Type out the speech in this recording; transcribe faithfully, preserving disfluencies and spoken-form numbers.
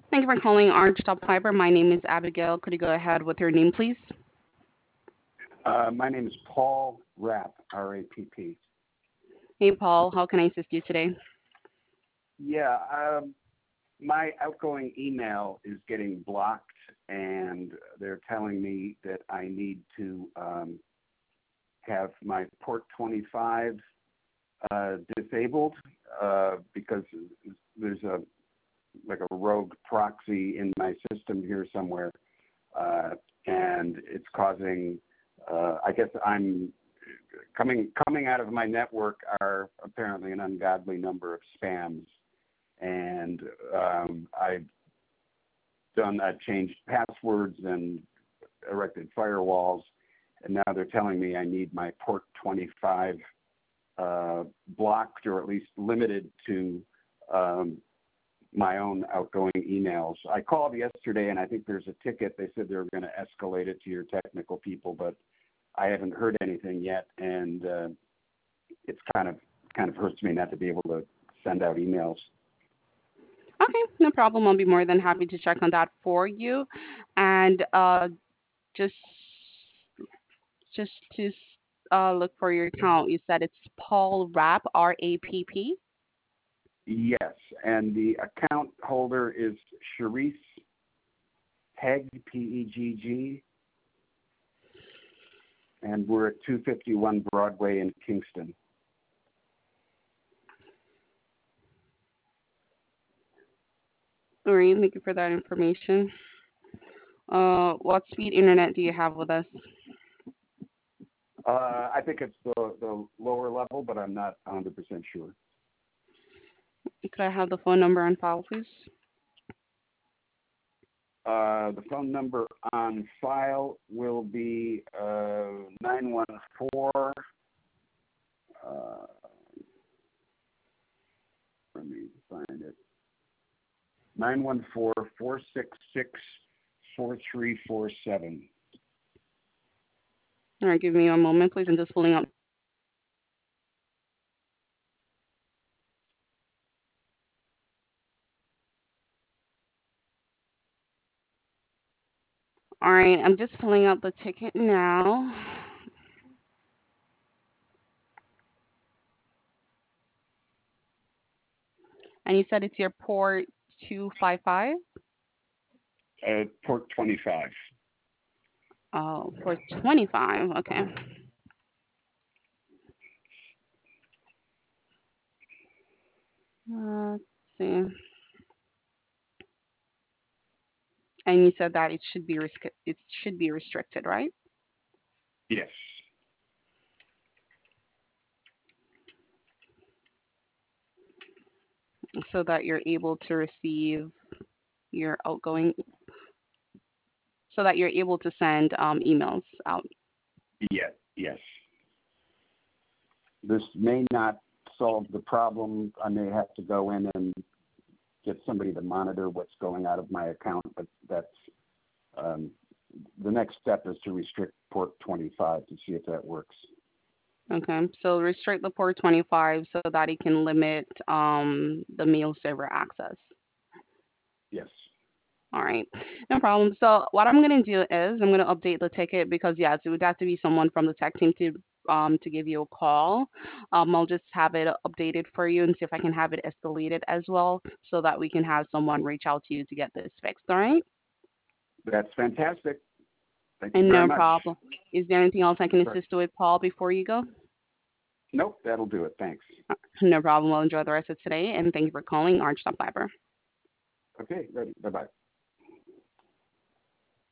Thank you for calling Arch Top Fiber. My name is Abigail. Could you go ahead with your name, please? Uh, my name is Paul Rapp, R A P P. Hey, Paul. How can I assist you today? Yeah, um, my outgoing email is getting blocked, and they're telling me that I need to um, have my port twenty-five uh, disabled uh, because there's a like a rogue proxy in my system here somewhere, uh, and it's causing. Uh, I guess I'm coming coming out of my network are apparently an ungodly number of spams, and um, I've done I've changed passwords and erected firewalls, and now they're telling me I need my port twenty-five uh, blocked or at least limited to um, my own outgoing emails. I called yesterday, and I think there's a ticket. They said they were going to escalate it to your technical people, but I haven't heard anything yet, and uh, it's kind of kind of hurts me not to be able to send out emails. Okay, no problem. I'll be more than happy to check on that for you. And uh, just just to uh, look for your account, you said it's Paul Rapp, R A P P. Yes, and the account holder is Sharice Pegg, P E G G, and we're at two fifty-one Broadway in Kingston. All right, thank you for that information. Uh, what speed internet do you have with us? Uh, I think it's the, the lower level, but I'm not one hundred percent sure. Could I have the phone number on file, please? Uh, the phone number on file will be uh, nine one four. Uh, let me find it. Nine one four four six six four three four seven. All right, give me a moment, please. I'm just pulling up. All right, I'm just pulling up the ticket now. And you said it's your port two five five? Uh, port twenty-five. Oh, port twenty-five. Okay. Uh, let's see. And you said that it should be restri- it should be restricted, right? Yes. So that you're able to receive your outgoing, so that you're able to send um, emails out. Yeah. Yes. This may not solve the problem. I may have to go in and get somebody to monitor what's going out of my account, but that's um, the next step is to restrict port twenty-five to see if that works. Okay. So restrict the port twenty-five so that it can limit um, the mail server access. Yes. All right, no problem. So what I'm gonna do is I'm gonna update the ticket because yes, it would have to be someone from the tech team to um to give you a call. Um, I'll just have it updated for you and see if I can have it escalated as well, so that we can have someone reach out to you to get this fixed. All right, That's fantastic. Thank you and very no much. problem. Is there anything else I can Sure. assist you with, Paul, before you go? Nope, that'll do it. Thanks. No problem. Well, enjoy the rest of today, and thank you for calling Arch Fiber. Okay, ready. Bye-bye.